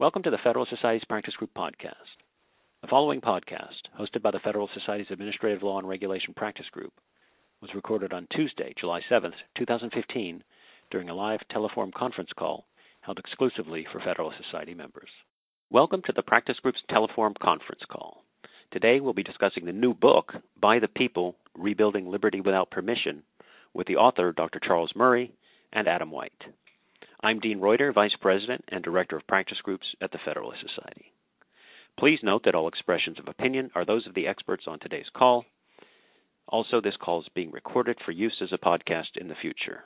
Welcome to the Federal Society's Practice Group podcast. The following podcast, hosted by the Federal Society's Administrative Law and Regulation Practice Group, was recorded on Tuesday, July 7th, 2015, during a live Teleform conference call held exclusively for Federal Society members. Welcome to the Practice Group's Teleform conference call. Today we'll be discussing the new book, By the People, Rebuilding Liberty Without Permission, with the author, Dr. Charles Murray, and Adam White. I'm Dean Reuter, Vice President and Director of Practice Groups at the Federalist Society. Please note that all expressions of opinion are those of the experts on today's call. Also, this call is being recorded for use as a podcast in the future.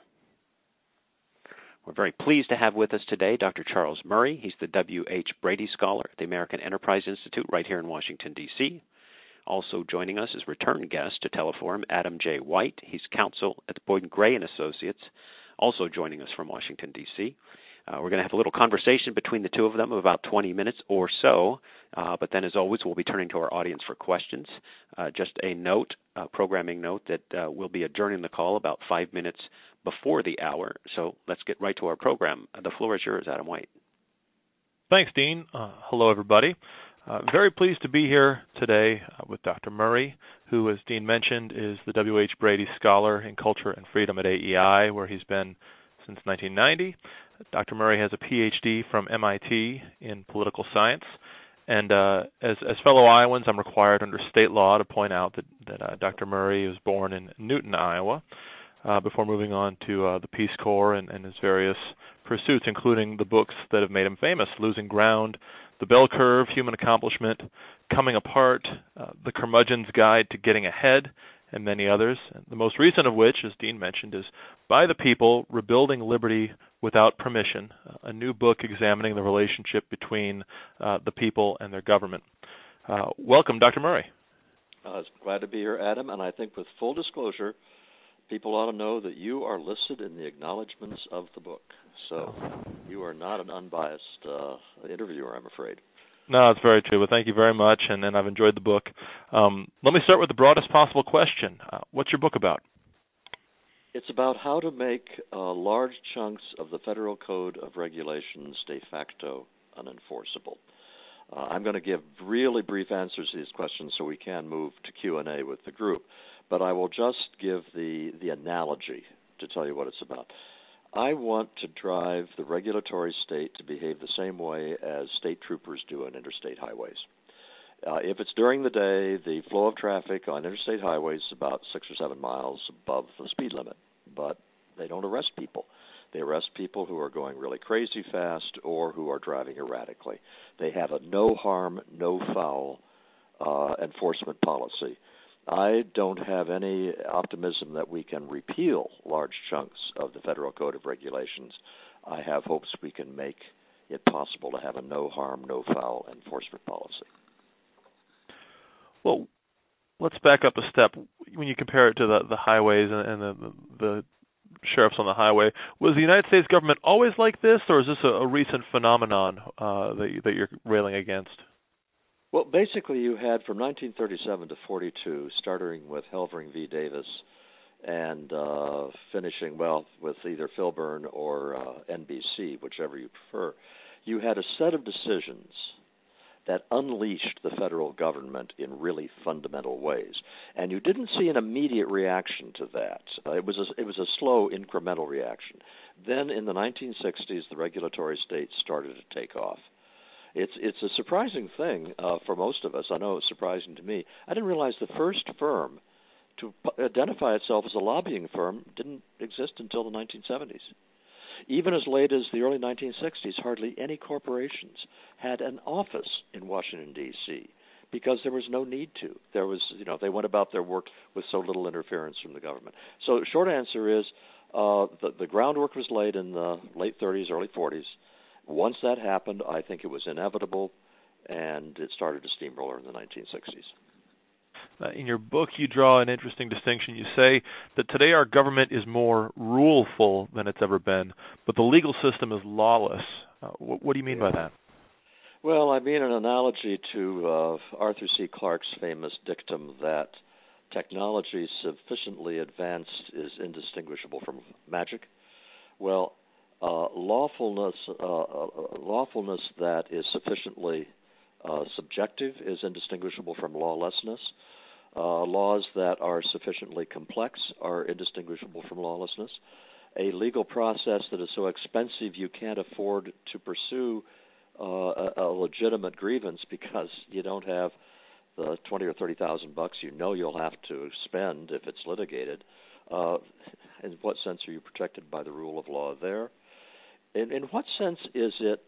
We're very pleased to have with us today Dr. Charles Murray. He's the W.H. Brady Scholar at the American Enterprise Institute right here in Washington, D.C. Also joining us is return guest to Teleform, Adam J. White. He's counsel at Boyd Gray & Associates, also joining us from Washington, D.C. We're going to have a little conversation between the two of them of about 20 minutes or so, but then, as always, we'll be turning to our audience for questions. Just a note, programming note, that we'll be adjourning the call about 5 minutes before the hour, so let's get right to our program. The floor is yours, Adam White. Thanks, Dean. Hello, everybody. Very pleased to be here today with Dr. Murray, who, as Dean mentioned, is the W.H. Brady Scholar in Culture and Freedom at AEI, where he's been since 1990. Dr. Murray has a Ph.D. from MIT in political science, and as fellow Iowans, I'm required under state law to point out that Dr. Murray was born in Newton, Iowa, before moving on to the Peace Corps and his various pursuits, including the books that have made him famous, Losing Ground, The Bell Curve, Human Accomplishment, Coming Apart, The Curmudgeon's Guide to Getting Ahead, and many others. The most recent of which, as Dean mentioned, is By the People, Rebuilding Liberty Without Permission, a new book examining the relationship between the people and their government. Welcome, Dr. Murray. I'm glad to be here, Adam, and I think with full disclosure, people ought to know that you are listed in the acknowledgments of the book. So you are not an unbiased interviewer, I'm afraid. No, it's very true. Well, thank you very much, and I've enjoyed the book. Let me start with the broadest possible question. What's your book about? It's about how to make large chunks of the Federal Code of Regulations de facto unenforceable. I'm going to give really brief answers to these questions so we can move to Q&A with the group, but I will just give the analogy to tell you what it's about. I want to drive the regulatory state to behave the same way as state troopers do on interstate highways. If it's during the day, the flow of traffic on interstate highways is about 6 or 7 miles above the speed limit, but they don't arrest people. They arrest people who are going really crazy fast or who are driving erratically. They have a no harm, no foul enforcement policy. I don't have any optimism that we can repeal large chunks of the Federal Code of Regulations. I have hopes we can make it possible to have a no harm, no foul enforcement policy. Well, let's back up a step. When you compare it to the highways and the sheriffs on the highway, was the United States government always like this, or is this a recent phenomenon that you're railing against? Well, basically you had from 1937 to 42, starting with Helvering v. Davis and finishing, with either Filburn or NBC, whichever you prefer, you had a set of decisions that unleashed the federal government in really fundamental ways. And you didn't see an immediate reaction to that. It was a slow, incremental reaction. Then in the 1960s, the regulatory state started to take off. It's a surprising thing for most of us. I know it's surprising to me. I didn't realize the first firm to identify itself as a lobbying firm didn't exist until the 1970s. Even as late as the early 1960s, hardly any corporations had an office in Washington, D.C., because there was no need to. There was, they went about their work with so little interference from the government. So the short answer is the groundwork was laid in the late 30s, early 40s. Once that happened, I think it was inevitable, and it started to steamroller in the 1960s. In your book, you draw an interesting distinction. You say that today our government is more ruleful than it's ever been, but the legal system is lawless. What do you mean by that? Well, I mean an analogy to Arthur C. Clarke's famous dictum that technology sufficiently advanced is indistinguishable from magic. Well, lawfulness that is sufficiently subjective is indistinguishable from lawlessness. Laws that are sufficiently complex are indistinguishable from lawlessness. A legal process that is so expensive you can't afford to pursue a legitimate grievance because you don't have the $20,000 or $30,000 you know you'll have to spend if it's litigated. In what sense are you protected by the rule of law there? In what sense is it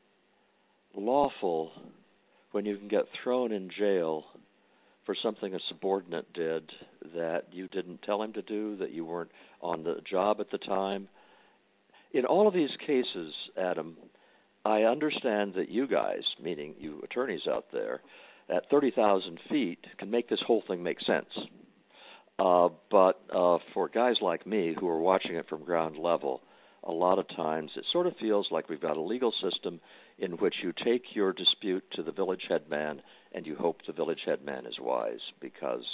lawful when you can get thrown in jail for something a subordinate did that you didn't tell him to do, that you weren't on the job at the time? In all of these cases, Adam, I understand that you guys, meaning you attorneys out there, at 30,000 feet can make this whole thing make sense. But for guys like me who are watching it from ground level, a lot of times it sort of feels like we've got a legal system in which you take your dispute to the village headman and you hope the village headman is wise, because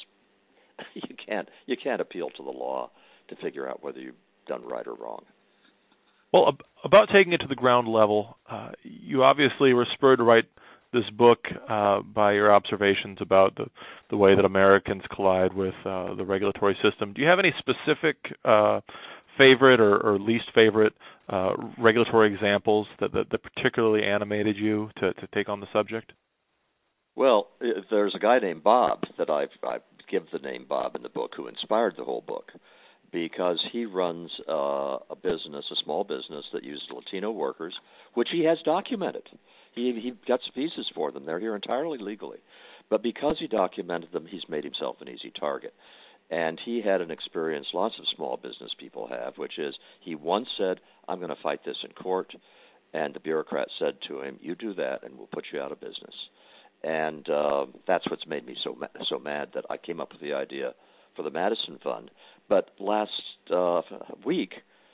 you can't appeal to the law to figure out whether you've done right or wrong. Well, about taking it to the ground level, you obviously were spurred to write this book by your observations about the way that Americans collide with the regulatory system. Do you have any specific favorite or least favorite regulatory examples that particularly animated you to take on the subject? Well, there's a guy named Bob that I give the name Bob in the book who inspired the whole book, because he runs a small business that uses Latino workers, which he has documented. He gets visas for them. They're here entirely legally. But because he documented them, he's made himself an easy target. And he had an experience lots of small business people have, which is he once said, I'm going to fight this in court. And the bureaucrat said to him, you do that and we'll put you out of business. And that's what's made me so mad that I came up with the idea for the Madison Fund. But last week,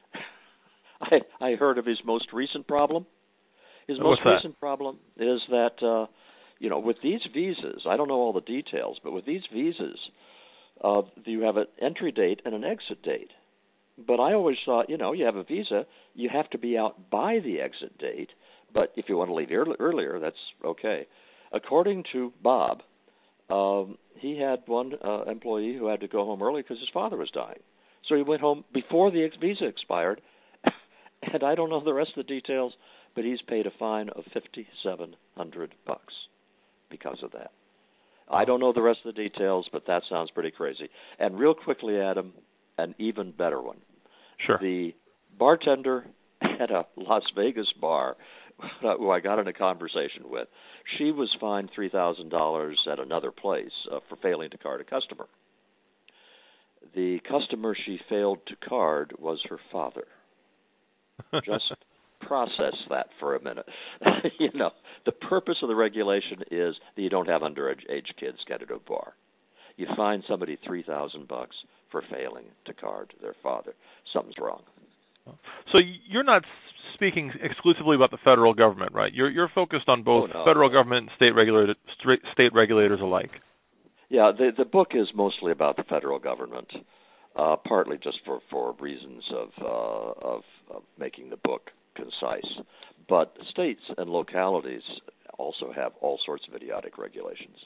I heard of his most recent problem. His most recent problem is that, with these visas, I don't know all the details, but with these visas, you have an entry date and an exit date. But I always thought, you have a visa, you have to be out by the exit date. But if you want to leave earlier, that's okay. According to Bob, he had one employee who had to go home early because his father was dying. So he went home before the visa expired. And I don't know the rest of the details, but he's paid a fine of $5,700 because of that. I don't know the rest of the details, but that sounds pretty crazy. And real quickly, Adam, an even better one. Sure. The bartender at a Las Vegas bar who I got in a conversation with, she was fined $3,000 at another place for failing to card a customer. The customer she failed to card was her father. Just process that for a minute. The purpose of the regulation is that you don't have underage kids get into a bar. You fine somebody $3,000 for failing to card their father. Something's wrong. So you're not speaking exclusively about the federal government, right? You're focused on both federal government and state regulators alike. Yeah, the book is mostly about the federal government, partly just for reasons of making the book concise. But states and localities also have all sorts of idiotic regulations.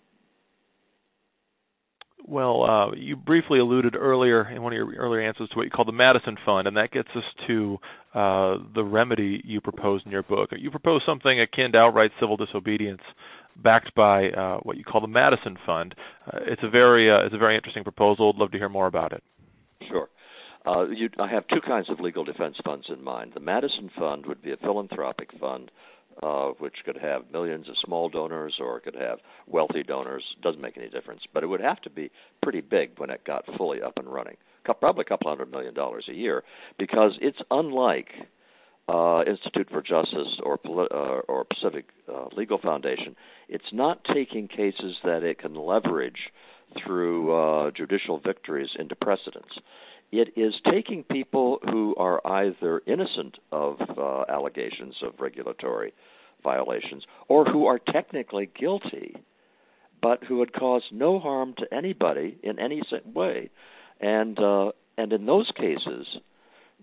Well, you briefly alluded earlier in one of your earlier answers to what you call the Madison Fund, and that gets us to the remedy you propose in your book. You propose something akin to outright civil disobedience, backed by what you call the Madison Fund. It's a very interesting proposal. I'd love to hear more about it. Sure. I have two kinds of legal defense funds in mind. The Madison Fund would be a philanthropic fund, which could have millions of small donors or it could have wealthy donors. Doesn't make any difference. But it would have to be pretty big when it got fully up and running, probably a couple $100 million a year, because it's unlike Institute for Justice or Pacific Legal Foundation. It's not taking cases that it can leverage through judicial victories into precedents. It is taking people who are either innocent of allegations of regulatory violations or who are technically guilty, but who had caused no harm to anybody in any way. And in those cases,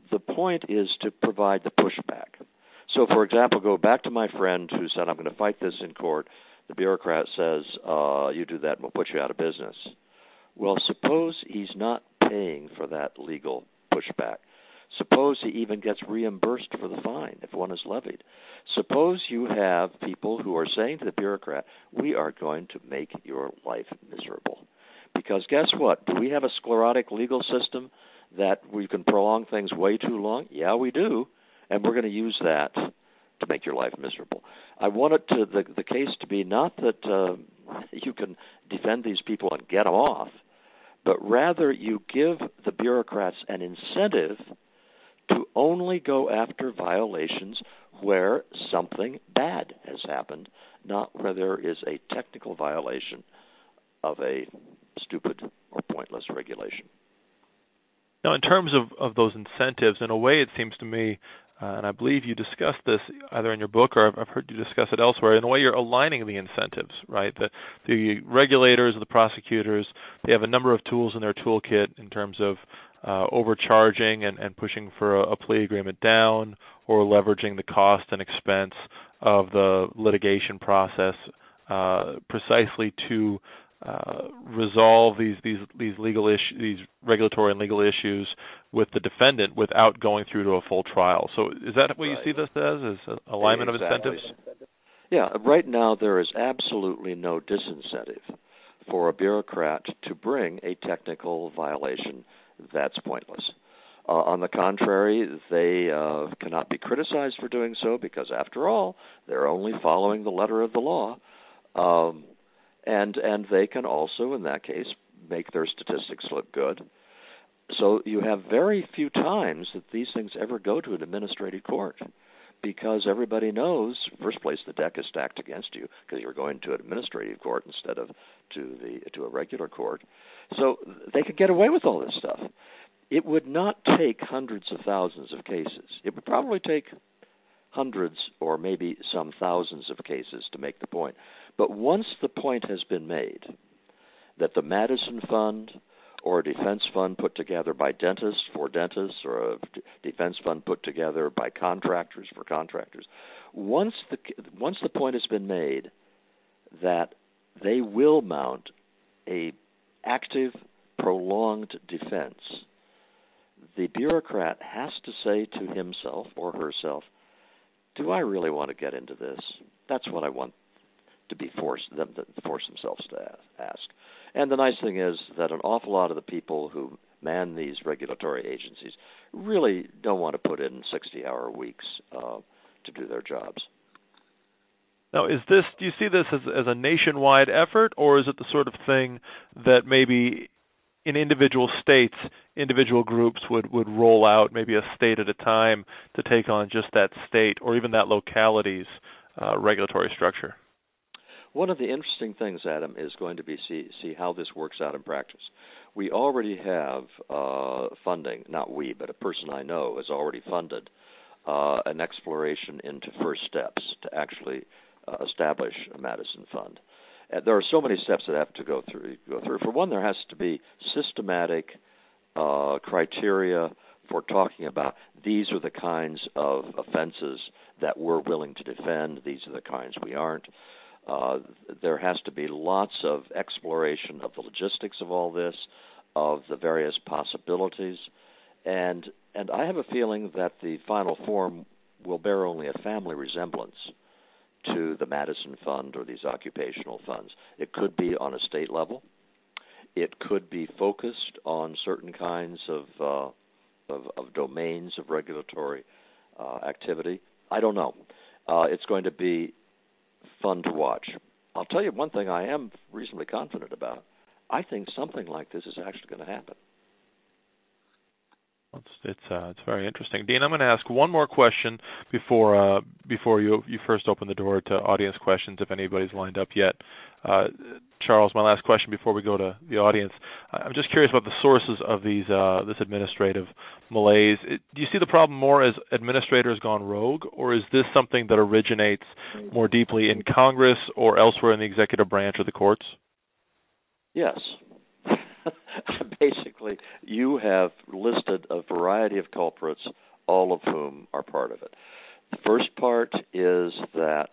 the point is to provide the pushback. So, for example, go back to my friend who said, I'm going to fight this in court. The bureaucrat says, you do that and we'll put you out of business. Well, suppose he's not paying for that legal pushback. Suppose he even gets reimbursed for the fine if one is levied. Suppose you have people who are saying to the bureaucrat, we are going to make your life miserable. Because guess what? Do we have a sclerotic legal system that we can prolong things way too long? Yeah, we do. And we're going to use that to make your life miserable. I want it to the case to be not that you can defend these people and get them off, but rather you give the bureaucrats an incentive to only go after violations where something bad has happened, not where there is a technical violation of a stupid or pointless regulation. Now, in terms of those incentives, in a way it seems to me, and I believe you discussed this either in your book or I've heard you discuss it elsewhere, in a way you're aligning the incentives, right? The regulators, the prosecutors, they have a number of tools in their toolkit in terms of overcharging and pushing for a plea agreement down, or leveraging the cost and expense of the litigation process precisely to resolve these legal issues, these regulatory and legal issues with the defendant without going through to a full trial. So is that what you see this as alignment exactly. of incentives? Yeah, right now there is absolutely no disincentive for a bureaucrat to bring a technical violation that's pointless. On the contrary, they cannot be criticized for doing so because, after all, they're only following the letter of the law. And they can also, in that case, make their statistics look good. So you have very few times that these things ever go to an administrative court because everybody knows, first place, the deck is stacked against you because you're going to an administrative court instead of to a regular court. So they could get away with all this stuff. It would not take hundreds of thousands of cases. It would probably take hundreds or maybe some thousands of cases to make the point. But once the point has been made that the Madison Fund or a defense fund put together by dentists for dentists or a defense fund put together by contractors for contractors, once the point has been made that they will mount a active, prolonged defense, the bureaucrat has to say to himself or herself, do I really want to get into this? That's what I want them to force themselves to ask. And the nice thing is that an awful lot of the people who man these regulatory agencies really don't want to put in 60-hour weeks to do their jobs. Now, do you see this as a nationwide effort, or is it the sort of thing that maybe in individual states, individual groups would roll out maybe a state at a time to take on just that state or even that locality's regulatory structure? One of the interesting things, Adam, is going to be see how this works out in practice. We already have funding, not we, but a person I know has already funded an exploration into first steps to actually establish a Madison Fund. There are so many steps that have to go through. For one, there has to be systematic criteria for talking about these are the kinds of offenses that we're willing to defend, these are the kinds we aren't. There has to be lots of exploration of the logistics of all this, of the various possibilities, and I have a feeling that the final form will bear only a family resemblance to the Madison Fund or these occupational funds. It could be on a state level. It could be focused on certain kinds of domains of regulatory activity. I don't know. It's going to be fun to watch. I'll tell you one thing I am reasonably confident about. I think something like this is actually going to happen. It's very interesting. Dean, I'm going to ask one more question before you first open the door to audience questions, if anybody's lined up yet. Charles, my last question before we go to the audience. I'm just curious about the sources of this administrative malaise. Do you see the problem more as administrators gone rogue, or is this something that originates more deeply in Congress or elsewhere in the executive branch or the courts? Yes. basically, you have listed a variety of culprits, all of whom are part of it. The first part is that,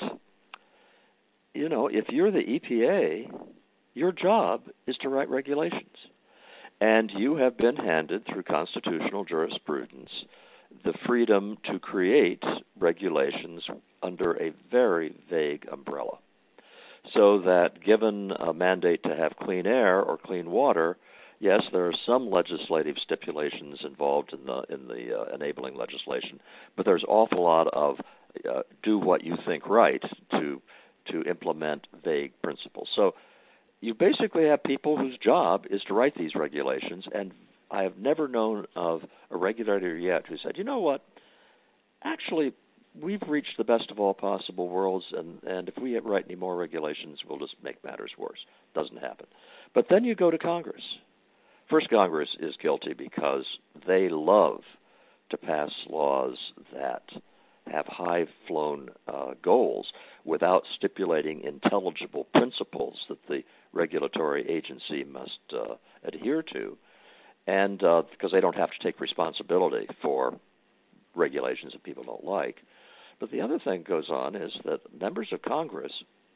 if you're the EPA, your job is to write regulations. And you have been handed, through constitutional jurisprudence, the freedom to create regulations under a very vague umbrella. So that given a mandate to have clean air or clean water, yes, there are some legislative stipulations involved in the enabling legislation, but there's an awful lot of do what you think right to implement vague principles. So you basically have people whose job is to write these regulations, and I have never known of a regulator yet who said, you know what, actually, we've reached the best of all possible worlds, and if we write any more regulations, we'll just make matters worse. Doesn't happen. But then you go to Congress. First, Congress is guilty because they love to pass laws that have high-flown goals without stipulating intelligible principles that the regulatory agency must adhere to, and because they don't have to take responsibility for regulations that people don't like. But the other thing goes on is that members of Congress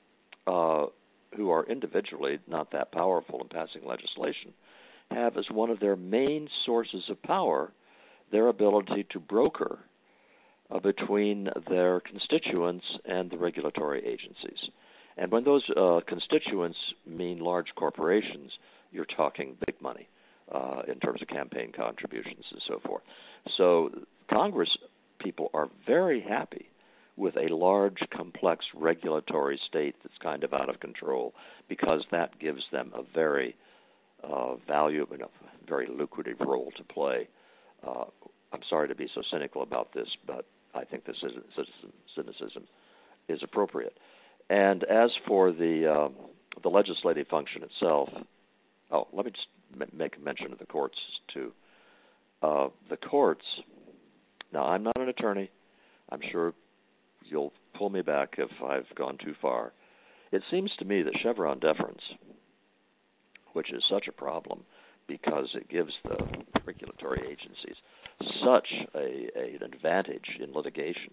who are individually not that powerful in passing legislation have as one of their main sources of power their ability to broker between their constituents and the regulatory agencies. And when those constituents mean large corporations, you're talking big money in terms of campaign contributions and so forth. So Congress people are very happy with a large, complex regulatory state that's kind of out of control, because that gives them a very valuable, very lucrative role to play. I'm sorry to be so cynical about this, but I think this cynicism is appropriate. And as for the legislative function itself, let me just make mention of the courts too. The courts. Now, I'm not an attorney. I'm sure you'll pull me back if I've gone too far. It seems to me that Chevron deference, which is such a problem because it gives the regulatory agencies such an advantage in litigation,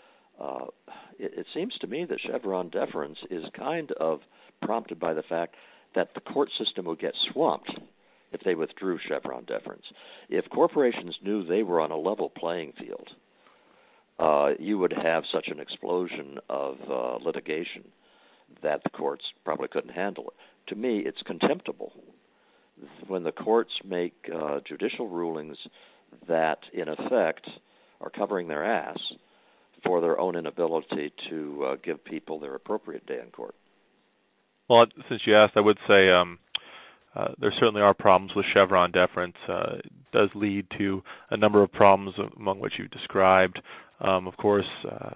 it seems to me that Chevron deference is kind of prompted by the fact that the court system would get swamped if they withdrew Chevron deference. If corporations knew they were on a level playing field, you would have such an explosion of litigation that the courts probably couldn't handle it. To me, it's contemptible when the courts make judicial rulings that, in effect, are covering their ass for their own inability to give people their appropriate day in court. Well, since you asked, I would say there certainly are problems with Chevron deference. It does lead to a number of problems, among which you described. Of course,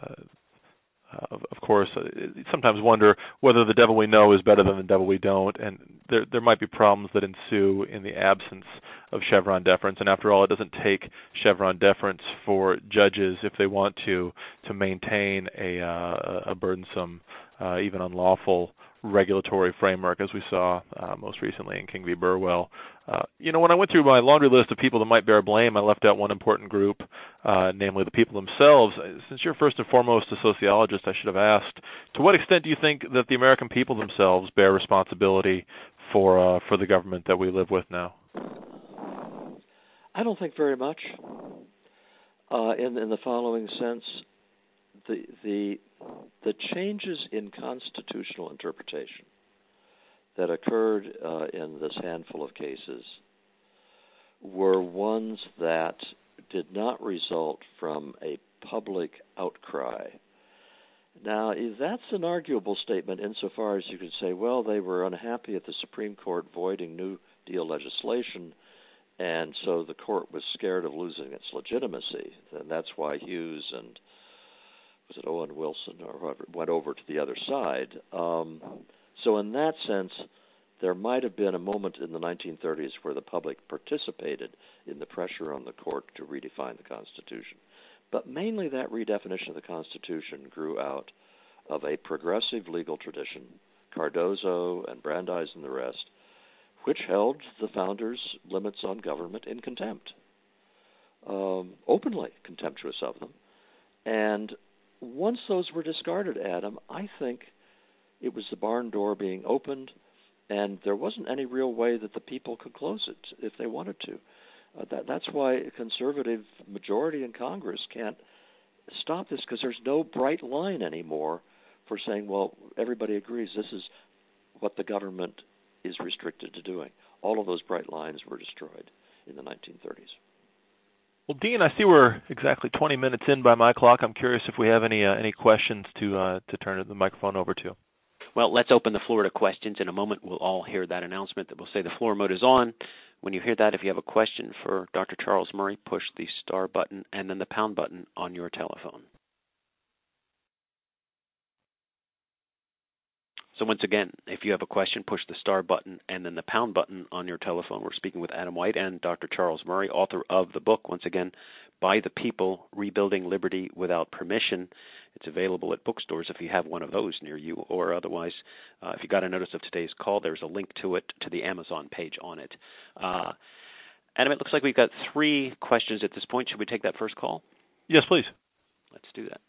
sometimes wonder whether the devil we know is better than the devil we don't, and there might be problems that ensue in the absence of Chevron deference. And after all, it doesn't take Chevron deference for judges, if they want to maintain a burdensome, even unlawful regulatory framework, as we saw most recently in King v. Burwell. When I went through my laundry list of people that might bear blame, I left out one important group, namely the people themselves. Since you're first and foremost a sociologist, I should have asked, to what extent do you think that the American people themselves bear responsibility for the government that we live with now? I don't think very much. In the following sense, the changes in constitutional interpretation that occurred in this handful of cases were ones that did not result from a public outcry. Now, that's an arguable statement insofar as you could say, well, they were unhappy at the Supreme Court voiding New Deal legislation, and so the court was scared of losing its legitimacy. And that's why Hughes and was it Owen Wilson or whoever went over to the other side. So in that sense, there might have been a moment in the 1930s where the public participated in the pressure on the court to redefine the Constitution. But mainly that redefinition of the Constitution grew out of a progressive legal tradition, Cardozo and Brandeis and the rest, which held the founders' limits on government in contempt, openly contemptuous of them. And once those were discarded, Adam, I think it was the barn door being opened, and there wasn't any real way that the people could close it if they wanted to. That's why a conservative majority in Congress can't stop this, because there's no bright line anymore for saying, well, everybody agrees this is what the government is restricted to doing. All of those bright lines were destroyed in the 1930s. Well, Dean, I see we're exactly 20 minutes in by my clock. I'm curious if we have any questions to turn the microphone over to. Well, let's open the floor to questions. In a moment, we'll all hear that announcement that will say the floor mode is on. When you hear that, if you have a question for Dr. Charles Murray, push the star button and then the pound button on your telephone. So once again, if you have a question, push the star button and then the pound button on your telephone. We're speaking with Adam White and Dr. Charles Murray, author of the book, once again, By the People, Rebuilding Liberty Without Permission. It's available at bookstores if you have one of those near you, or otherwise, if you got a notice of today's call, there's a link to it, to the Amazon page on it. Adam, it looks like we've got 3 questions at this point. Should we take that first call? Yes, please. Let's do that.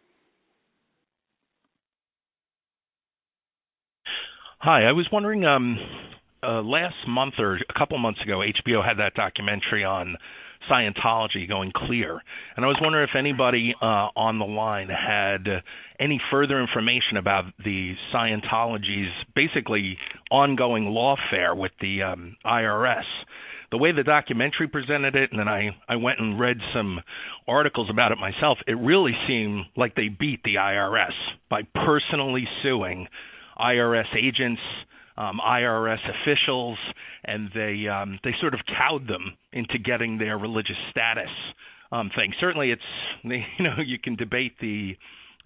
Hi, I was wondering, last month or a couple months ago, HBO had that documentary on Scientology going clear. And I was wondering if anybody on the line had any further information about the Scientology's basically ongoing lawfare with the IRS. The way the documentary presented it, and then I went and read some articles about it myself, it really seemed like they beat the IRS by personally suing IRS agents, IRS officials, and they sort of cowed them into getting their religious status thing. Certainly, it's you can debate the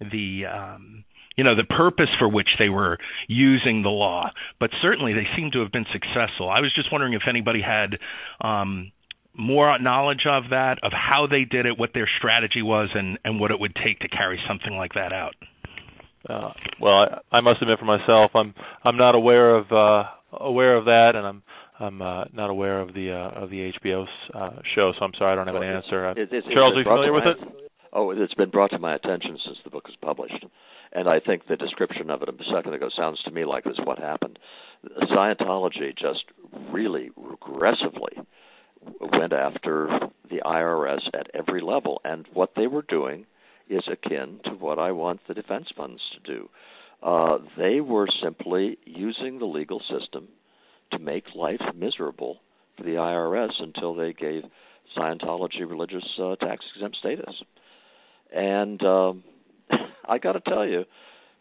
purpose for which they were using the law, but certainly they seem to have been successful. I was just wondering if anybody had more knowledge of that, of how they did it, what their strategy was, and what it would take to carry something like that out. Well, I must admit for myself, I'm not aware of that, and I'm not aware of the HBO show, so I'm sorry I don't have an answer. Charles, are you familiar with it? Oh, it's been brought to my attention since the book was published, and I think the description of it a second ago sounds to me like this is what happened. Scientology just really regressively went after the IRS at every level, and what they were doing is akin to what I want the defense funds to do. They were simply using the legal system to make life miserable for the IRS until they gave Scientology religious tax-exempt status. And I got to tell you,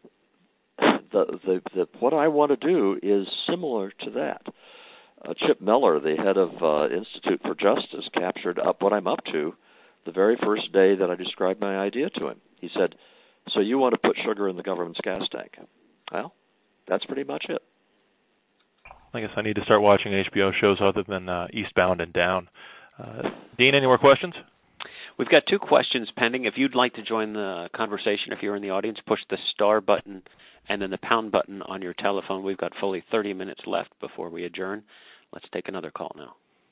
what I want to do is similar to that. Chip Miller, the head of Institute for Justice, captured up what I'm up to the very first day that I described my idea to him. He said, so you want to put sugar in the government's gas tank? Well, that's pretty much it. I guess I need to start watching HBO shows other than Eastbound and Down. Dean, any more questions? We've got 2 questions pending. If you'd like to join the conversation, if you're in the audience, push the star button and then the pound button on your telephone. We've got fully 30 minutes left before we adjourn. Let's take another call now.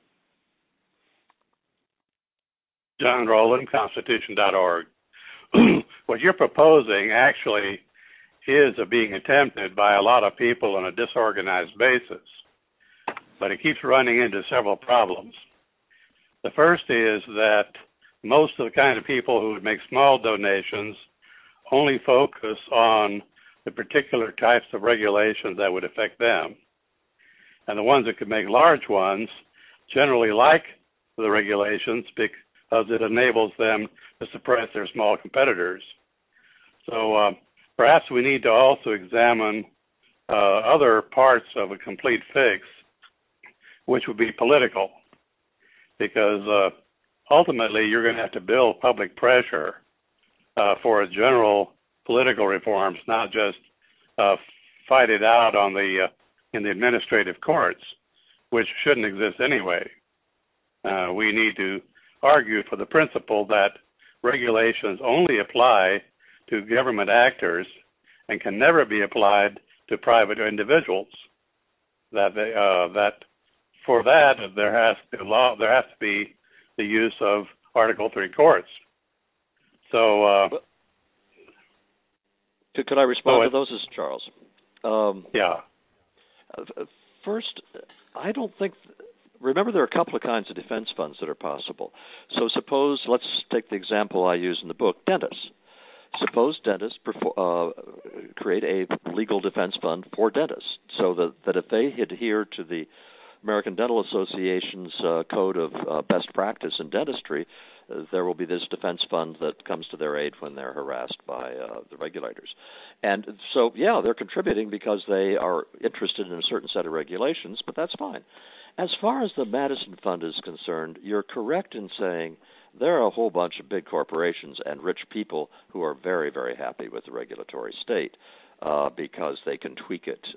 John Rowland, Constitution.org. What you're proposing actually is being attempted by a lot of people on a disorganized basis, but it keeps running into several problems. The first is that most of the kind of people who would make small donations only focus on the particular types of regulations that would affect them. And the ones that could make large ones generally like the regulations because it enables them to suppress their small competitors. So perhaps we need to also examine other parts of a complete fix, which would be political, because ultimately you're going to have to build public pressure for a general political reforms, not just fight it out on in the administrative courts, which shouldn't exist anyway. We need to argue for the principle that regulations only apply to government actors and can never be applied to private individuals. that for that there has to be the use of Article 3 courts. So could I respond to those? This is Charles. Yeah. First, I don't think. Remember, there are a couple of kinds of defense funds that are possible. So suppose, let's take the example I use in the book, dentists. Suppose dentists create a legal defense fund for dentists, so that if they adhere to the American Dental Association's code of best practice in dentistry, there will be this defense fund that comes to their aid when they're harassed by the regulators. And so, yeah, they're contributing because they are interested in a certain set of regulations, but that's fine. As far as the Madison Fund is concerned, you're correct in saying there are a whole bunch of big corporations and rich people who are very, very happy with the regulatory state because they can tweak it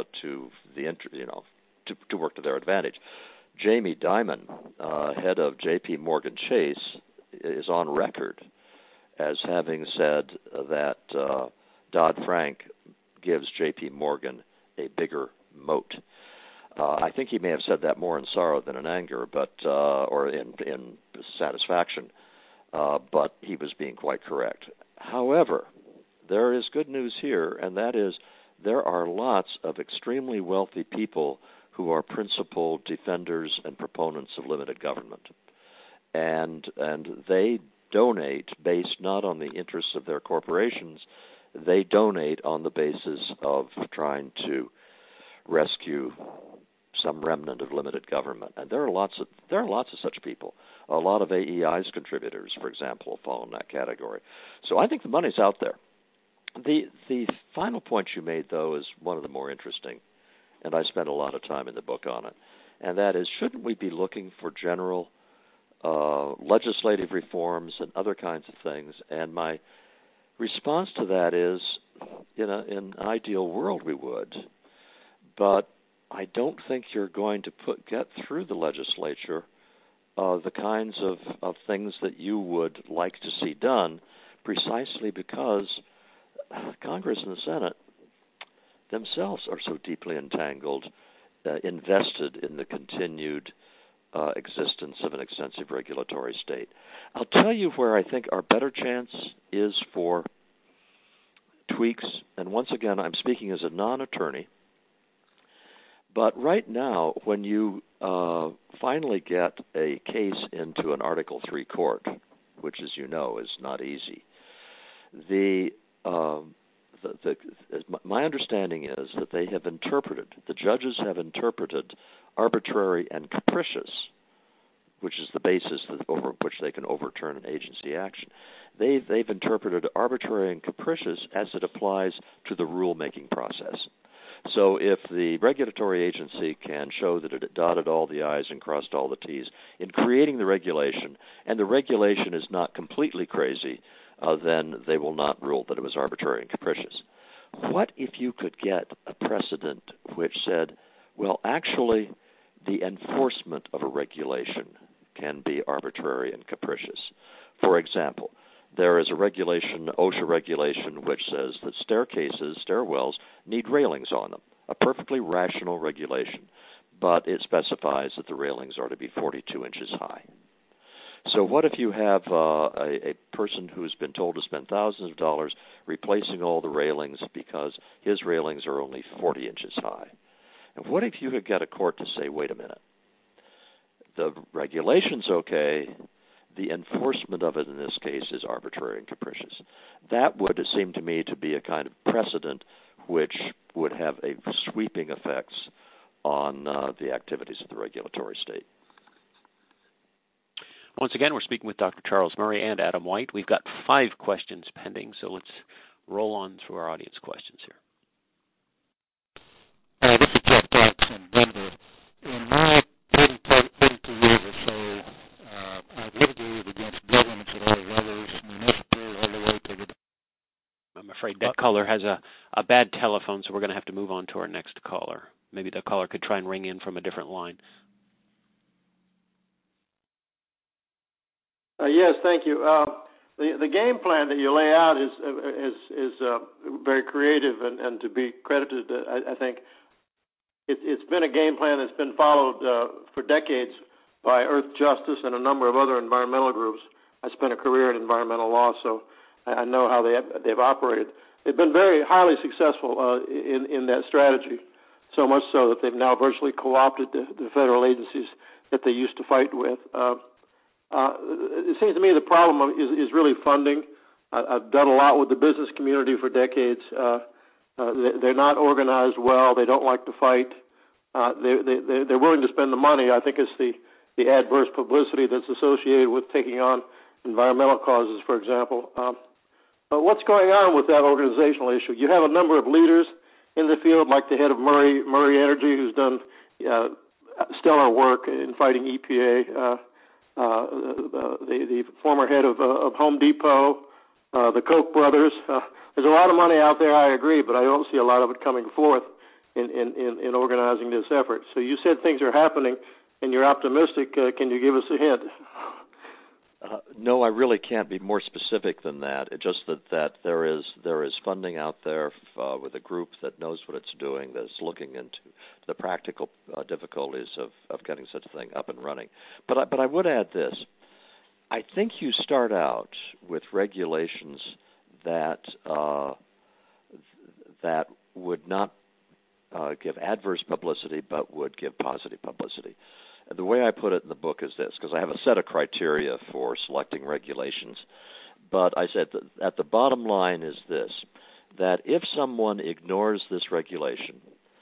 to work to their advantage. Jamie Dimon, head of J.P. Morgan Chase, is on record as having said that Dodd-Frank gives J.P. Morgan a bigger moat. I think he may have said that more in sorrow than in anger, or in satisfaction, but he was being quite correct. However, there is good news here, and that is there are lots of extremely wealthy people who are principled defenders and proponents of limited government. And they donate based not on the interests of their corporations, they donate on the basis of trying to rescue some remnant of limited government. And there are lots of such people. A lot of AEI's contributors, for example, fall in that category. So I think the money's out there. The final point you made, though, is one of the more interesting, and I spent a lot of time in the book on it, and that is, shouldn't we be looking for general legislative reforms and other kinds of things? And my response to that is, in an ideal world, we would, but I don't think you're going to get through the legislature the kinds of things that you would like to see done, precisely because Congress and the Senate themselves are so deeply entangled, invested in the continued existence of an extensive regulatory state. I'll tell you where I think our better chance is for tweaks, and once again, I'm speaking as a non-attorney, but right now, when you finally get a case into an Article 3 court, which, as you know, is not easy, my understanding is that the judges have interpreted arbitrary and capricious, which is the basis over which they can overturn an agency action. They've interpreted arbitrary and capricious as it applies to the rulemaking process. So if the regulatory agency can show that it dotted all the I's and crossed all the T's in creating the regulation, and the regulation is not completely crazy, then they will not rule that it was arbitrary and capricious. What if you could get a precedent which said, well, actually, the enforcement of a regulation can be arbitrary and capricious? For example, there is a regulation, OSHA regulation, which says that stairwells, need railings on them, a perfectly rational regulation, but it specifies that the railings are to be 42 inches high. So what if you have a person who's been told to spend thousands of dollars replacing all the railings because his railings are only 40 inches high? And what if you could get a court to say, wait a minute, the regulation's okay, the enforcement of it in this case is arbitrary and capricious? That would seem to me to be a kind of precedent which would have a sweeping effects on the activities of the regulatory state. Once again, we're speaking with Dr. Charles Murray and Adam White. We've got 5 questions pending, so let's roll on through our audience questions here. This is Jeff Clark from Denver. In my 32 years or so, I've litigated against governments at all levels, municipal all the way to the... I'm afraid that caller has a bad telephone, so we're going to have to move on to our next caller. Maybe the caller could try and ring in from a different line. Yes, thank you. The game plan that you lay out is very creative and to be credited, I think. it's been a game plan that's been followed for decades by Earth Justice and a number of other environmental groups. I spent a career in environmental law, so I know how they've operated. They've been very highly successful in that strategy, so much so that they've now virtually co-opted the federal agencies that they used to fight with. It seems to me the problem is really funding. I've done a lot with the business community for decades. They're not organized well. They don't like to fight. They're willing to spend the money. I think it's the adverse publicity that's associated with taking on environmental causes, for example. But what's going on with that organizational issue? You have a number of leaders in the field, like the head of Murray Energy, who's done stellar work in fighting EPA. The former head of Home Depot, the Koch brothers. There's a lot of money out there, I agree, but I don't see a lot of it coming forth in organizing this effort. So you said things are happening, and you're optimistic. Can you give us a hint? No, I really can't be more specific than that. It's just that there is funding out there with a group that knows what it's doing, that's looking into the practical difficulties of getting such a thing up and running. But I would add this. I think you start out with regulations that would not give adverse publicity, but would give positive publicity. And the way I put it in the book is this, because I have a set of criteria for selecting regulations. But I said that at the bottom line is this, that if someone ignores this regulation,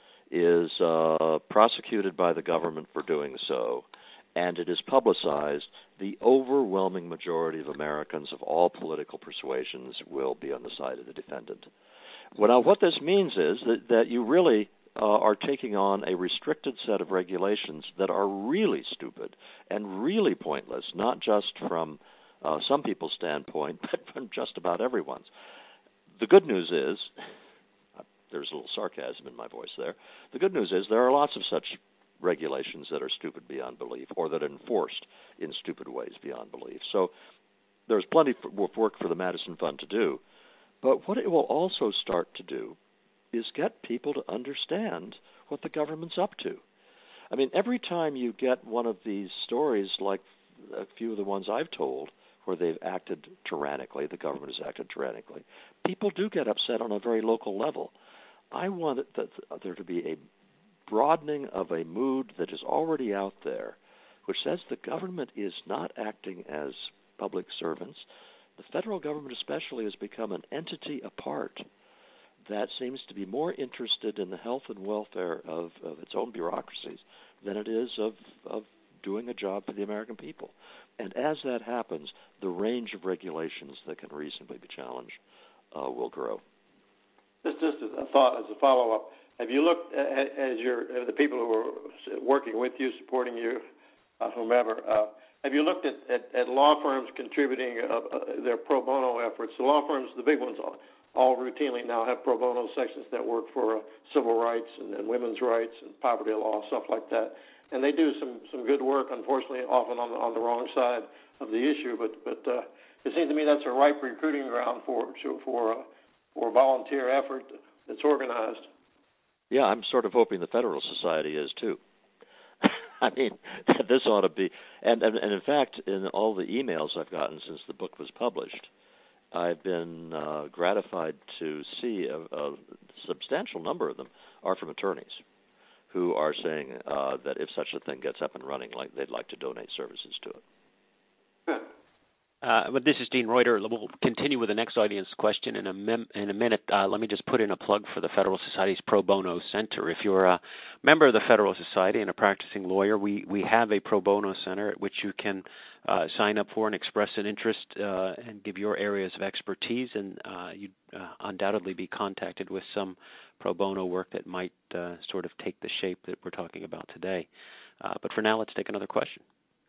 is prosecuted by the government for doing so, and it is publicized, the overwhelming majority of Americans of all political persuasions will be on the side of the defendant. Well, now, what this means is that you really are taking on a restricted set of regulations that are really stupid and really pointless, not just from some people's standpoint, but from just about everyone's. The good news is, there's a little sarcasm in my voice there, the good news is there are lots of such regulations that are stupid beyond belief, or that are enforced in stupid ways beyond belief. So there's plenty of work for the Madison Fund to do. But what it will also start to do is get people to understand what the government's up to. I mean, every time you get one of these stories, like a few of the ones I've told, where they've acted tyrannically, the government has acted tyrannically, people do get upset on a very local level. I want there to be a broadening of a mood that is already out there, which says the government is not acting as public servants. The federal government especially has become an entity apart that seems to be more interested in the health and welfare of its own bureaucracies than it is of doing a job for the American people. And as that happens, the range of regulations that can reasonably be challenged will grow. Just a thought as a follow-up. Have you looked at the people who are working with you, supporting you, whomever, have you looked at law firms contributing their pro bono efforts? The law firms, the big ones, all routinely now have pro bono sections that work for civil rights and women's rights and poverty law, stuff like that. And they do some good work, unfortunately, often on the wrong side of the issue. But it seems to me that's a ripe recruiting ground for volunteer effort that's organized. Yeah, I'm sort of hoping the Federal Society is too. I mean, this ought to be, and in fact, in all the emails I've gotten since the book was published, I've been gratified to see a substantial number of them are from attorneys who are saying that if such a thing gets up and running, they'd like to donate services to it. Good. But this is Dean Reuter. We'll continue with the next audience question in a minute. Let me just put in a plug for the Federal Society's Pro Bono Center. If you're a member of the Federal Society and a practicing lawyer, we have a Pro Bono Center at which you can sign up for and express an interest and give your areas of expertise, and you'd undoubtedly be contacted with some pro bono work that might sort of take the shape that we're talking about today. But for now, let's take another question.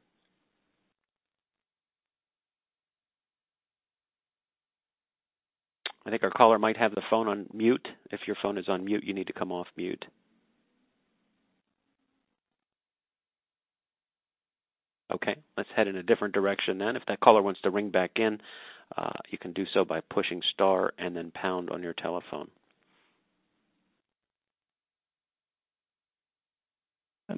I think our caller might have the phone on mute. If your phone is on mute, you need to come off mute. Okay, let's head in a different direction then. If that caller wants to ring back in, you can do so by pushing star and then pound on your telephone.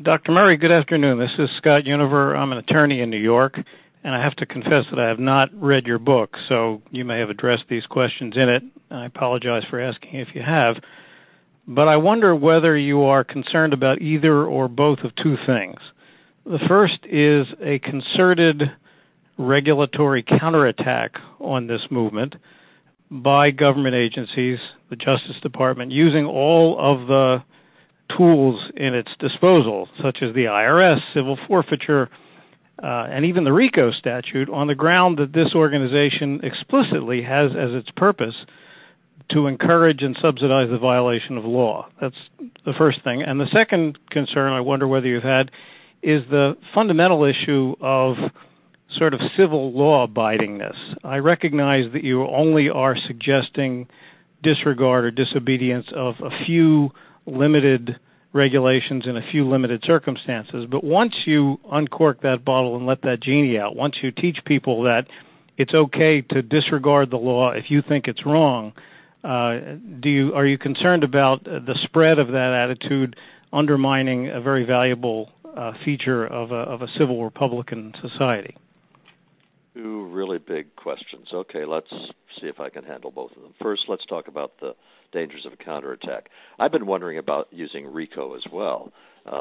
Dr. Murray, good afternoon. This is Scott Univer. I'm an attorney in New York, and I have to confess that I have not read your book, so you may have addressed these questions in it. I apologize for asking if you have. But I wonder whether you are concerned about either or both of two things. The first is a concerted regulatory counterattack on this movement by government agencies, the Justice Department, using all of the tools in its disposal, such as the IRS, civil forfeiture, and even the RICO statute, on the ground that this organization explicitly has as its purpose to encourage and subsidize the violation of law. That's the first thing. And the second concern, I wonder whether you've had, is the fundamental issue of sort of civil law abidingness. I recognize that you only are suggesting disregard or disobedience of a few limited regulations in a few limited circumstances. But once you uncork that bottle and let that genie out, once you teach people that it's okay to disregard the law if you think it's wrong, are you concerned about the spread of that attitude undermining a very valuable feature of a civil republican society? Two really big questions. Okay, let's see if I can handle both of them. First, let's talk about the dangers of a counterattack. I've been wondering about using RICO as well.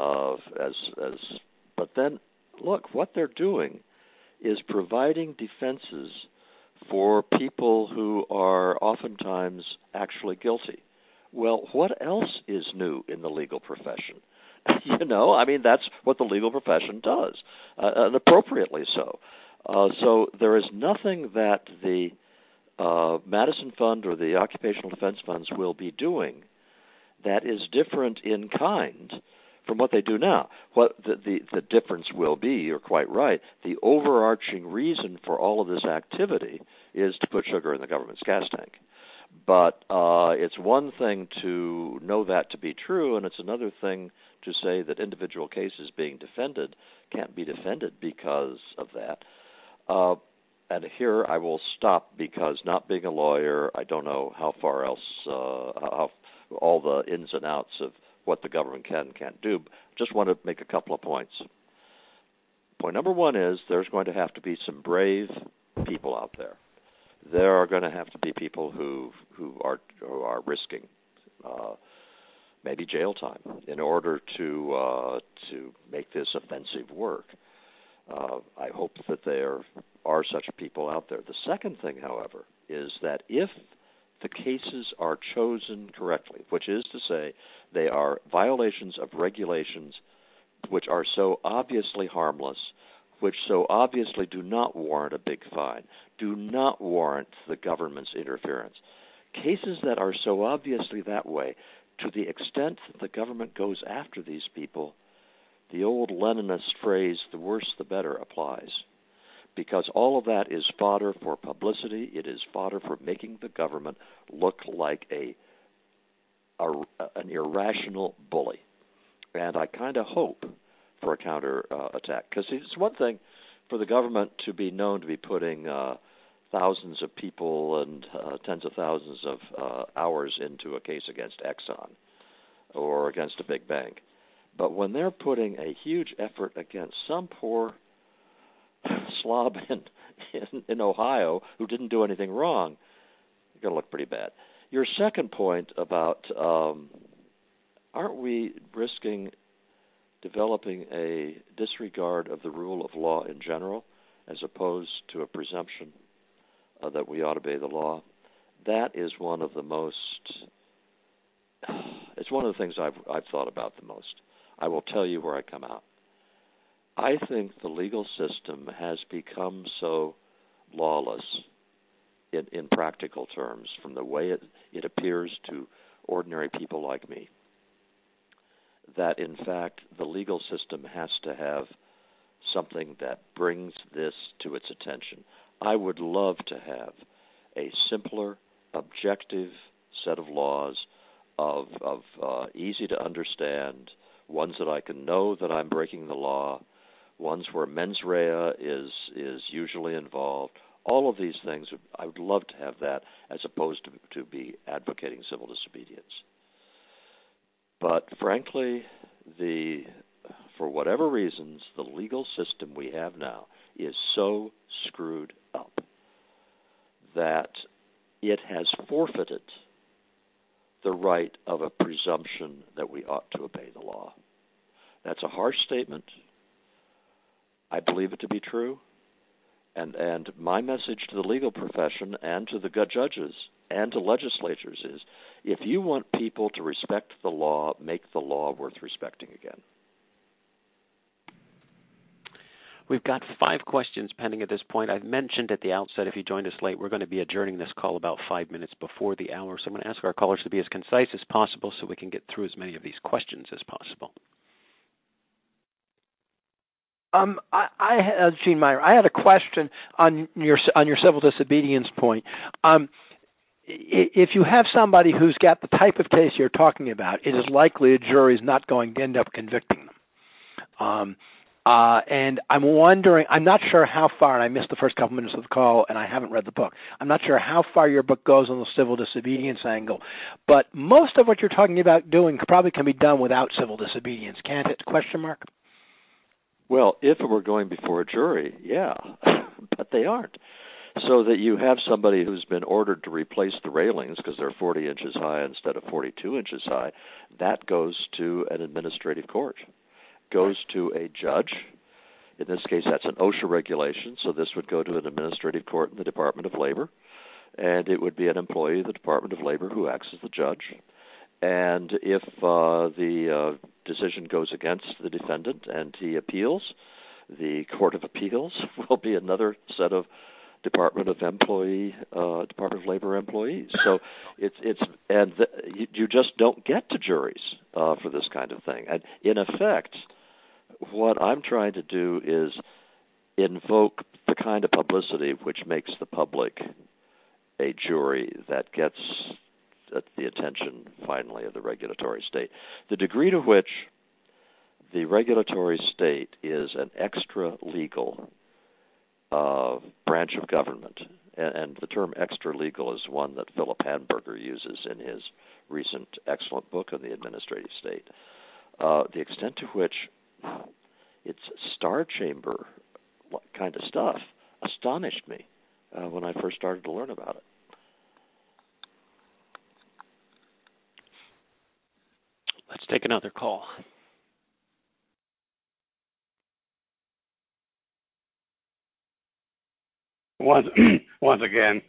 But then, look, what they're doing is providing defenses for people who are oftentimes actually guilty. Well, what else is new in the legal profession? That's what the legal profession does, and appropriately so. So there is nothing that the Madison Fund or the Occupational Defense Funds will be doing that is different in kind from what they do now. What the difference will be, you're quite right, the overarching reason for all of this activity is to put sugar in the government's gas tank. But it's one thing to know that to be true, and it's another thing to say that individual cases being defended can't be defended because of that. And here I will stop because, not being a lawyer, I don't know how far else, how all the ins and outs of what the government can and can't do. Just want to make a couple of points. Point number one is there's going to have to be some brave people out there. There are going to have to be people who are risking maybe jail time in order to make this offensive work. I hope that there are such people out there. The second thing, however, is that if the cases are chosen correctly, which is to say they are violations of regulations which are so obviously harmless, which so obviously do not warrant a big fine, do not warrant the government's interference, cases that are so obviously that way, to the extent that the government goes after these people, the old Leninist phrase, the worse the better, applies. Because all of that is fodder for publicity. It is fodder for making the government look like an irrational bully. And I kind of hope for a counterattack. Because it's one thing for the government to be known to be putting thousands of people and tens of thousands of hours into a case against Exxon or against a big bank. But when they're putting a huge effort against some poor slob in Ohio who didn't do anything wrong, you're going to look pretty bad. Your second point about aren't we risking developing a disregard of the rule of law in general as opposed to a presumption that we ought to obey the law? That is one of the most, it's one of the things I've thought about the most. I will tell you where I come out. I think the legal system has become so lawless in practical terms from the way it appears to ordinary people like me that, in fact, the legal system has to have something that brings this to its attention. I would love to have a simpler, objective set of laws of easy to understand, ones that I can know that I'm breaking the law, ones where mens rea is usually involved. All of these things, I would love to have that as opposed to be advocating civil disobedience. But frankly, the for whatever reasons, the legal system we have now is so screwed up that it has forfeited the right of a presumption that we ought to obey the law. That's a harsh statement. I believe it to be true. And my message to the legal profession and to the judges and to legislatures is, if you want people to respect the law, make the law worth respecting again. We've got 5 questions pending at this point. I've mentioned at the outset, if you joined us late, we're going to be adjourning this call about 5 minutes before the hour. So I'm going to ask our callers to be as concise as possible so we can get through as many of these questions as possible. Gene Meyer, I had a question on your civil disobedience point. If you have somebody who's got the type of case you're talking about, it is likely a jury is not going to end up convicting them. And I'm wondering, I'm not sure how far, and I missed the first couple minutes of the call, and I haven't read the book. I'm not sure how far your book goes on the civil disobedience angle, but most of what you're talking about doing probably can be done without civil disobedience, can't it? Question mark? Well, if it were going before a jury, yeah, but they aren't. So that you have somebody who's been ordered to replace the railings because they're 40 inches high instead of 42 inches high, that goes to an administrative court, goes to a judge. In this case, that's an OSHA regulation, so this would go to an administrative court in the Department of Labor, and it would be an employee of the Department of Labor who acts as the judge. And if the decision goes against the defendant and he appeals, the Court of Appeals will be another set of Department of Labor employees. So you just don't get to juries for this kind of thing. And in effect, what I'm trying to do is invoke the kind of publicity which makes the public a jury that gets the attention, finally, of the regulatory state. The degree to which the regulatory state is an extra-legal branch of government, and the term extra-legal is one that Philip Hamburger uses in his recent excellent book on the administrative state. The extent to which it's star chamber kind of stuff astonished me when I first started to learn about it. Let's take another call. Once again,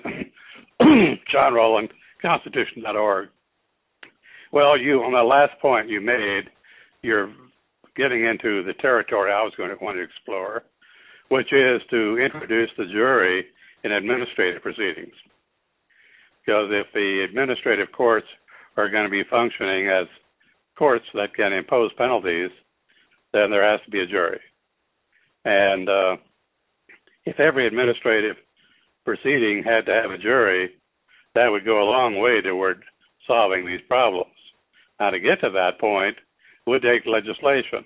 John Rowland, Constitution.org. Well, on the last point you made, you're getting into the territory I was going to want to explore, which is to introduce the jury in administrative proceedings. Because if the administrative courts are going to be functioning as courts that can impose penalties, then there has to be a jury. And if every administrative proceeding had to have a jury, that would go a long way toward solving these problems. Now, to get to that point, it would take legislation.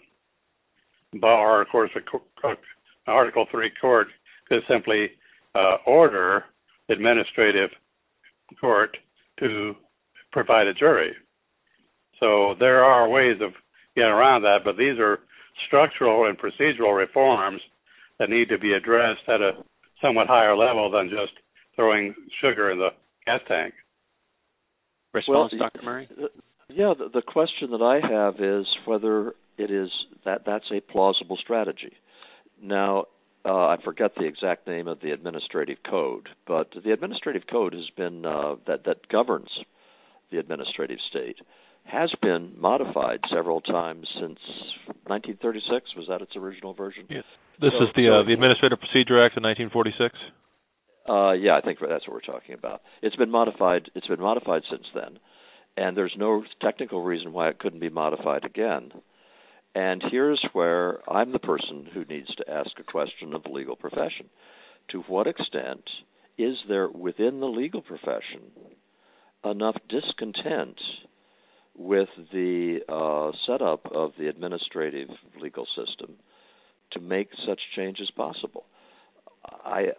Or, of course, Article 3 court could simply order the administrative court to provide a jury. So there are ways of getting around that, but these are structural and procedural reforms that need to be addressed at a somewhat higher level than just throwing sugar in the gas tank. Response, Dr. Murray? Yeah, the question that I have is whether it is that's a plausible strategy. Now, I forget the exact name of the administrative code, but the administrative code has been that governs the administrative state has been modified several times since 1936. Was that its original version? Yes. This is the Administrative Procedure Act of 1946. Yeah, I think that's what we're talking about. It's been modified. It's been modified since then, and there's no technical reason why it couldn't be modified again. And here's where I'm the person who needs to ask a question of the legal profession. To what extent is there within the legal profession enough discontent with the setup of the administrative legal system to make such changes possible? I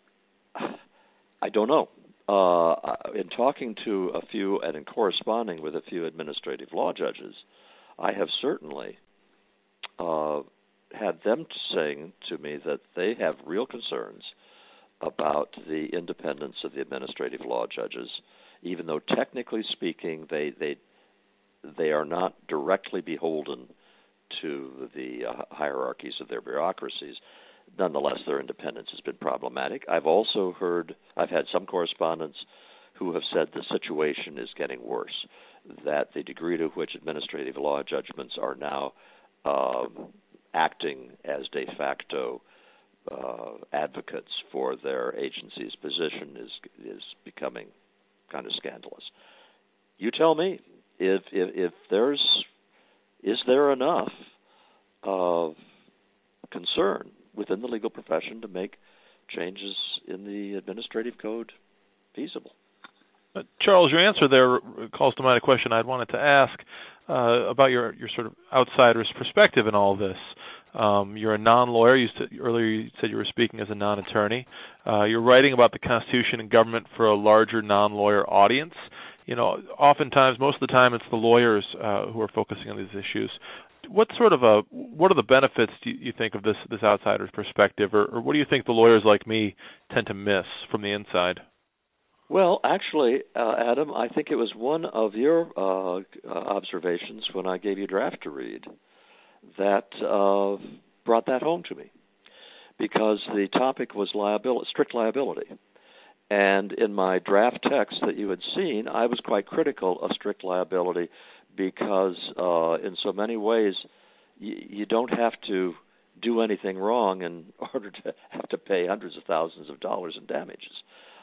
don't know. In talking to a few and in corresponding with a few administrative law judges, I have certainly had them saying to me that they have real concerns about the independence of the administrative law judges, even though technically speaking they are not directly beholden to the hierarchies of their bureaucracies. Nonetheless, their independence has been problematic. I've had some correspondents who have said the situation is getting worse, that the degree to which administrative law judgments are now acting as de facto advocates for their agency's position is becoming kind of scandalous. You tell me, is there enough concern within the legal profession to make changes in the administrative code feasible? Charles, your answer there calls to mind a question I'd wanted to ask about your sort of outsider's perspective in all this. You're a non-lawyer. Earlier you said you were speaking as a non-attorney. You're writing about the Constitution and government for a larger non-lawyer audience. Oftentimes, most of the time, it's the lawyers who are focusing on these issues. What are the benefits, do you think, of this outsider's perspective, or what do you think the lawyers like me tend to miss from the inside? Well, actually, Adam, I think it was one of your observations when I gave you a draft to read that brought that home to me, because the topic was strict liability. And in my draft text that you had seen, I was quite critical of strict liability because in so many ways you don't have to do anything wrong in order to have to pay hundreds of thousands of dollars in damages.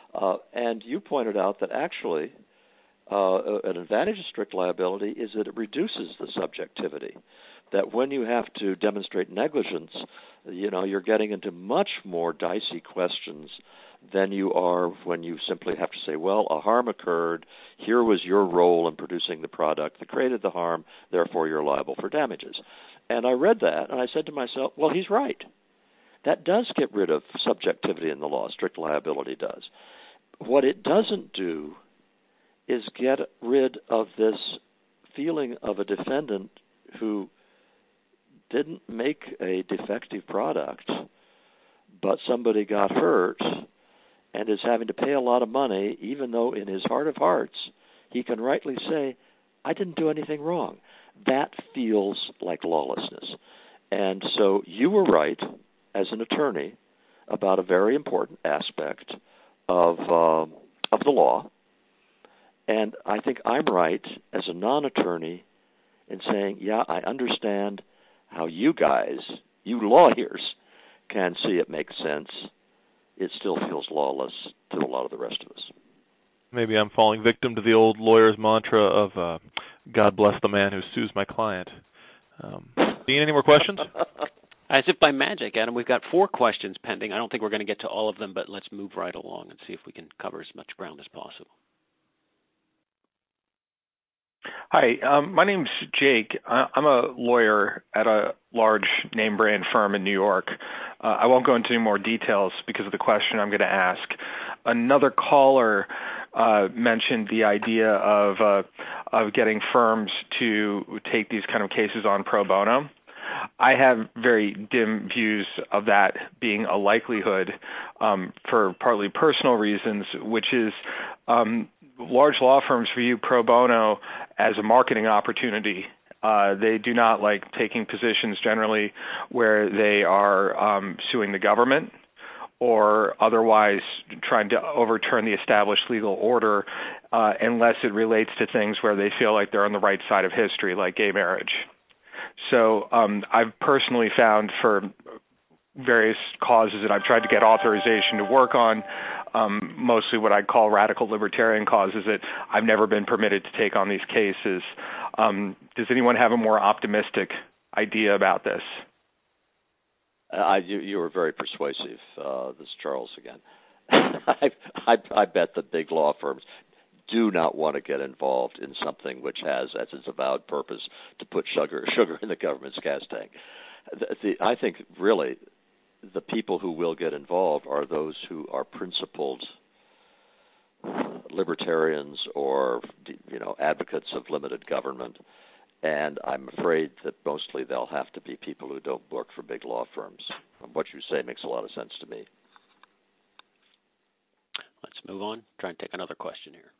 And you pointed out that actually an advantage of strict liability is that it reduces the subjectivity, that when you have to demonstrate negligence, you're getting into much more dicey questions than you are when you simply have to say, well, a harm occurred, here was your role in producing the product that created the harm, therefore you're liable for damages. And I read that, and I said to myself, well, he's right. That does get rid of subjectivity in the law, strict liability does. What it doesn't do is get rid of this feeling of a defendant who didn't make a defective product, but somebody got hurt and is having to pay a lot of money, even though in his heart of hearts he can rightly say, I didn't do anything wrong. That feels like lawlessness. And so you were right as an attorney about a very important aspect of the law. And I think I'm right as a non-attorney in saying, yeah, I understand how you guys, you lawyers, can see it makes sense. It still feels lawless to a lot of the rest of us. Maybe I'm falling victim to the old lawyer's mantra of God bless the man who sues my client. Dean, any more questions? As if by magic, Adam, we've got 4 questions pending. I don't think we're going to get to all of them, but let's move right along and see if we can cover as much ground as possible. Hi, my name's Jake. I'm a lawyer at a large name brand firm in New York. I won't go into any more details because of the question I'm going to ask. Another caller mentioned the idea of getting firms to take these kind of cases on pro bono. I have very dim views of that being a likelihood for partly personal reasons, which is large law firms view pro bono as a marketing opportunity. They do not like taking positions generally where they are suing the government or otherwise trying to overturn the established legal order unless it relates to things where they feel like they're on the right side of history, like gay marriage. So I've personally found for various causes that I've tried to get authorization to work on, mostly what I'd call radical libertarian causes, that I've never been permitted to take on these cases. Does anyone have a more optimistic idea about this? You were very persuasive. This is Charles again. I bet the big law firms do not want to get involved in something which has as its avowed purpose to put sugar in the government's gas tank. I think really the people who will get involved are those who are principled libertarians or advocates of limited government, And I'm afraid that mostly they'll have to be people who don't work for big law firms. What you say makes a lot of sense to me. Let's move on. Try and take another question here.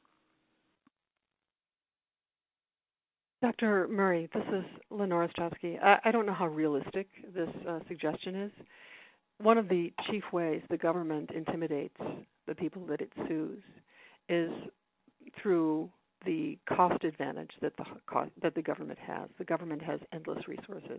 Dr. Murray, this is Lenora Ostrovsky. I don't know how realistic this suggestion is. One of the chief ways the government intimidates the people that it sues is through the cost advantage that the government has. The government has endless resources.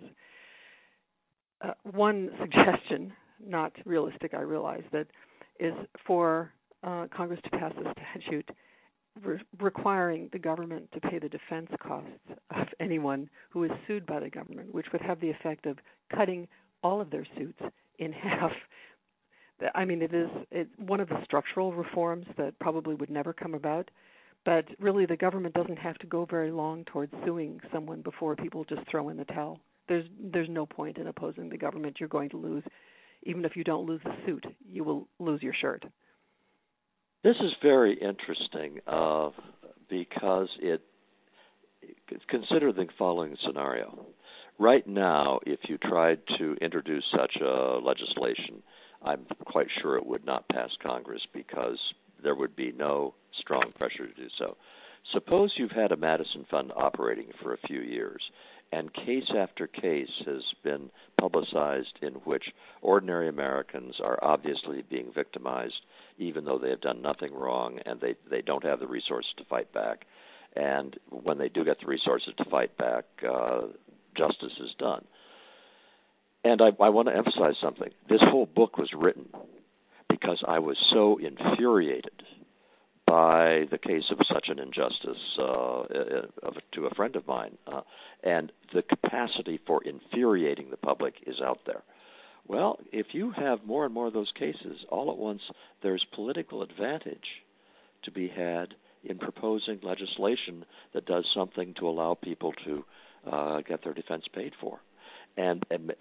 One suggestion, not realistic, I realize, that is for Congress to pass a statute requiring the government to pay the defense costs of anyone who is sued by the government, which would have the effect of cutting all of their suits in half. I mean, it's one of the structural reforms that probably would never come about, but really the government doesn't have to go very long towards suing someone before people just throw in the towel. There's no point in opposing the government. You're going to lose. Even if you don't lose the suit, you will lose your shirt. This is very interesting because consider the following scenario. Right now, if you tried to introduce such a legislation, I'm quite sure it would not pass Congress because there would be no strong pressure to do so. Suppose you've had a Madison Fund operating for a few years, and case after case has been publicized in which ordinary Americans are obviously being victimized, even though they have done nothing wrong and they don't have the resources to fight back. And when they do get the resources to fight back, justice is done. And I want to emphasize something. This whole book was written because I was so infuriated by the case of such an injustice to a friend of mine. And the capacity for infuriating the public is out there. Well, if you have more and more of those cases, all at once there's political advantage to be had in proposing legislation that does something to allow people to get their defense paid for. And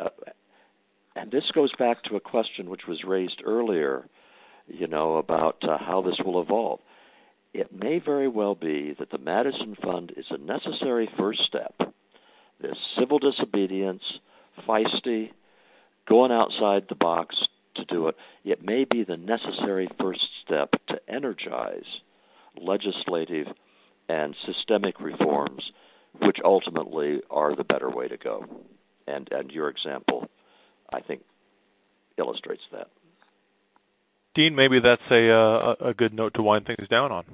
this goes back to a question which was raised earlier, about how this will evolve. It may very well be that the Madison Fund is a necessary first step. This civil disobedience, feisty, going outside the box to do it, it may be the necessary first step to energize legislative and systemic reforms, which ultimately are the better way to go. And your example, I think, illustrates that. Dean, maybe that's a good note to wind things down on.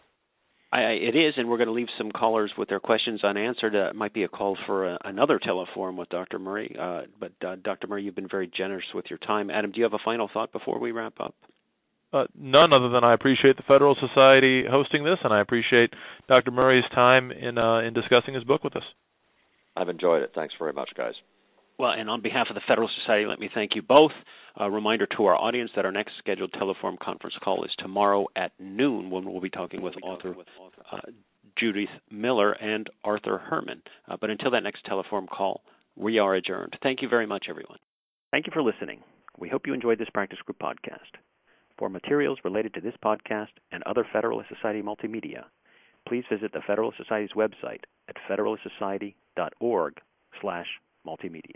It is, and we're going to leave some callers with their questions unanswered. It might be a call for another teleforum with Dr. Murray. But Dr. Murray, you've been very generous with your time. Adam, do you have a final thought before we wrap up? None other than I appreciate the Federal Society hosting this, and I appreciate Dr. Murray's time in discussing his book with us. I've enjoyed it. Thanks very much, guys. Well, and on behalf of the Federal Society, let me thank you both. A reminder to our audience that our next scheduled Teleforum conference call is tomorrow at noon, when we'll be talking with author Judith Miller and Arthur Herman. But until that next Teleforum call, we are adjourned. Thank you very much, everyone. Thank you for listening. We hope you enjoyed this Practice Group podcast. For materials related to this podcast and other Federalist Society multimedia, please visit the Federalist Society's website at federalistsociety.org/multimedia.